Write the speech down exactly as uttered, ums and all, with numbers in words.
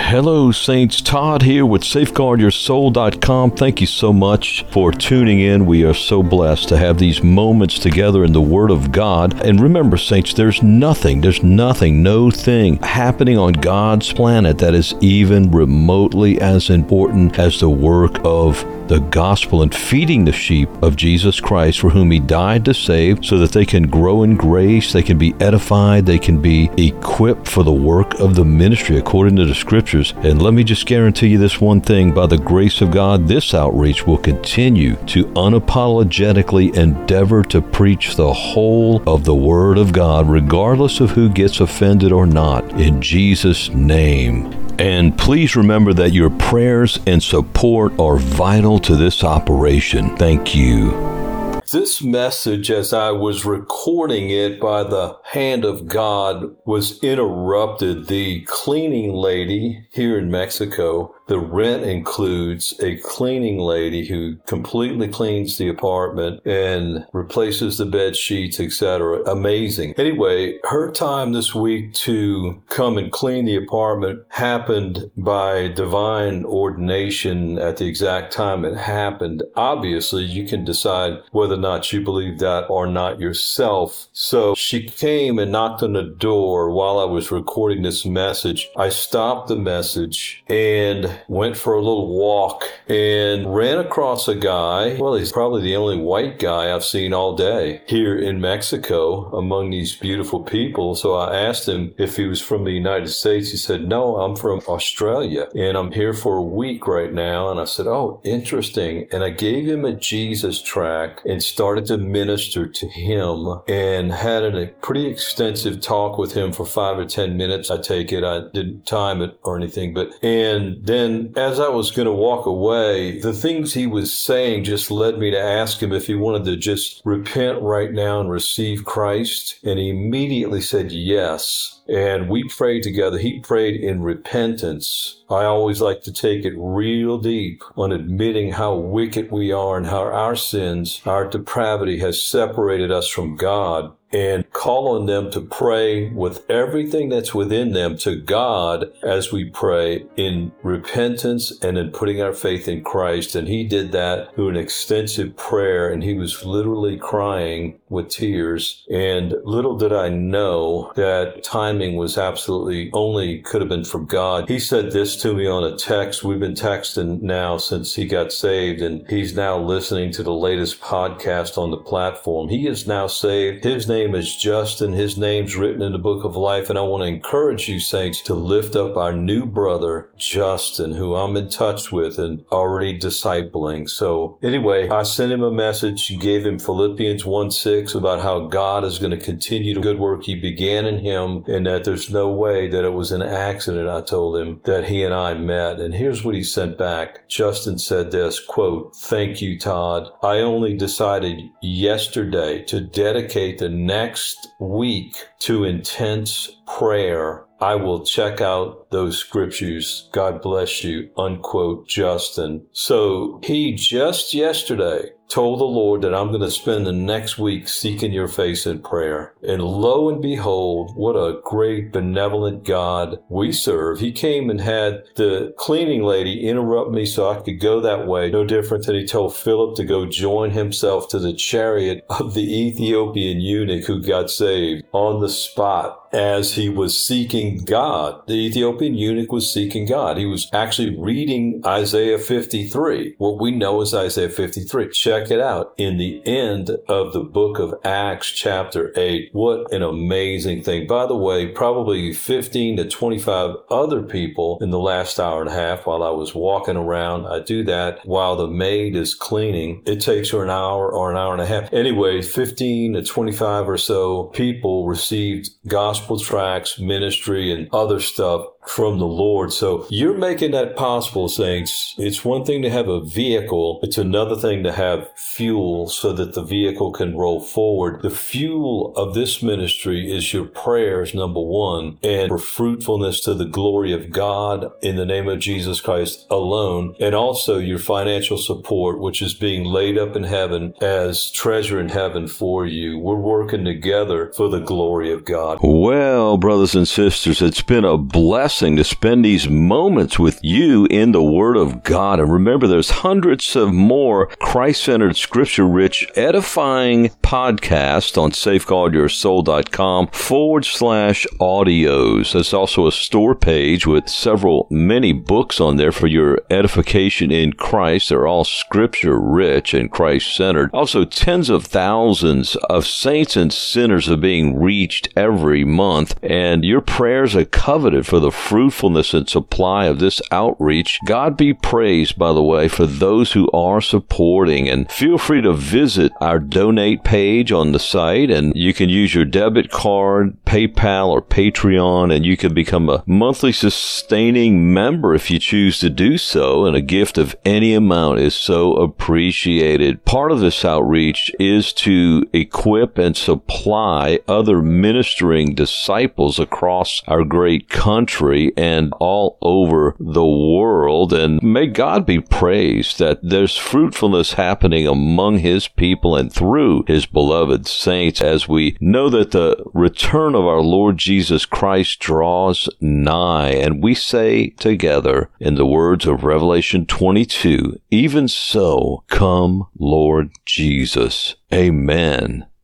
Hello, Saints. Todd here with Safeguard Your Soul dot com. Thank you so much for tuning in. We are so blessed to have these moments together in the Word of God. And remember, Saints, there's nothing, there's nothing, no thing happening on God's planet that is even remotely as important as the work of the gospel and feeding the sheep of Jesus Christ, for whom He died to save, so that they can grow in grace, they can be edified, they can be equipped for the work of the ministry according to the Scriptures. And let me just guarantee you this one thing: by the grace of God, this outreach will continue to unapologetically endeavor to preach the whole of the Word of God, regardless of who gets offended or not, in Jesus' name. And please remember that your prayers and support are vital to this operation. Thank you. This message, as I was recording it by the hand of God, was interrupted. The cleaning lady here in Mexico, the rent includes a cleaning lady who completely cleans the apartment and replaces the bed sheets, et cetera. Amazing. Anyway, her time this week to come and clean the apartment happened by divine ordination at the exact time it happened. Obviously, you can decide whether or not you believe that or not yourself. So she came and knocked on the door while I was recording this message. I stopped the message and went for a little walk and ran across a guy. Well, he's probably the only white guy I've seen all day here in Mexico among these beautiful people. So I asked him if he was from the United States. He said, "No, I'm from Australia and I'm here for a week right now." And I said, "Oh, interesting." And I gave him a Jesus tract and started to minister to him and had a pretty extensive talk with him for five or ten minutes. I take it. I didn't time it or anything, but, and then as I was going to walk away, the things he was saying just led me to ask him if he wanted to just repent right now and receive Christ. And he immediately said yes. And we prayed together. He prayed in repentance. I always like to take it real deep on admitting how wicked we are and how our sins, our depravity has separated us from God, and call on them to pray with everything that's within them to God as we pray in repentance and in putting our faith in Christ. And he did that through an extensive prayer, and he was literally crying with tears. And little did I know that timing was absolutely only could have been from God. He said this to me on a text. We've been texting now since he got saved, and he's now listening to the latest podcast on the platform. He is now saved. His name name is Justin. His name's written in the book of life. And I want to encourage you, saints, to lift up our new brother, Justin, who I'm in touch with and already discipling. So anyway, I sent him a message, gave him Philippians one six about how God is going to continue the good work he began in him, and that there's no way that it was an accident. I told him that he and I met. And here's what he sent back. Justin said this, quote, "Thank you, Todd. I only decided yesterday to dedicate the next week to intense prayer. I will check out those scriptures. God bless you," unquote, Justin. So he just yesterday told the Lord that I'm going to spend the next week seeking your face in prayer. And lo and behold, what a great benevolent God we serve. He came and had the cleaning lady interrupt me so I could go that way. No different than he told Philip to go join himself to the chariot of the Ethiopian eunuch who got saved on the spot as he was seeking God. The Ethiopian eunuch was seeking God. He was actually reading Isaiah fifty-three, what we know as Isaiah fifty-three. Check it out. In the end of the book of Acts, chapter eight, what an amazing thing. By the way, probably fifteen to twenty-five other people in the last hour and a half while I was walking around. I do that while the maid is cleaning. It takes her an hour or an hour and a half. Anyway, fifteen to twenty-five or so people received gospel tracts, ministry, and other stuff from the Lord. So you're making that possible, saints. It's one thing to have a vehicle. It's another thing to have fuel so that the vehicle can roll forward. The fuel of this ministry is your prayers, number one, and for fruitfulness to the glory of God in the name of Jesus Christ alone, and also your financial support, which is being laid up in heaven as treasure in heaven for you. We're working together for the glory of God. Well, brothers and sisters, it's been a blessing blessing to spend these moments with you in the Word of God. And remember, there's hundreds of more Christ-centered, scripture-rich, edifying podcasts on safeguardyoursoul.com forward slash audios. There's also a store page with several, many books on there for your edification in Christ. They're all scripture-rich and Christ-centered. Also, tens of thousands of saints and sinners are being reached every month, and your prayers are coveted for the fruitfulness and supply of this outreach. God be praised, by the way, for those who are supporting. And feel free to visit our donate page on the site, and you can use your debit card, PayPal, or Patreon, and you can become a monthly sustaining member if you choose to do so, and a gift of any amount is so appreciated. Part of this outreach is to equip and supply other ministering disciples across our great country and all over the world. And may God be praised that there's fruitfulness happening among His people and through His beloved saints, as we know that the return of our Lord Jesus Christ draws nigh. And we say together in the words of Revelation twenty-two, even so, come, Lord Jesus. Amen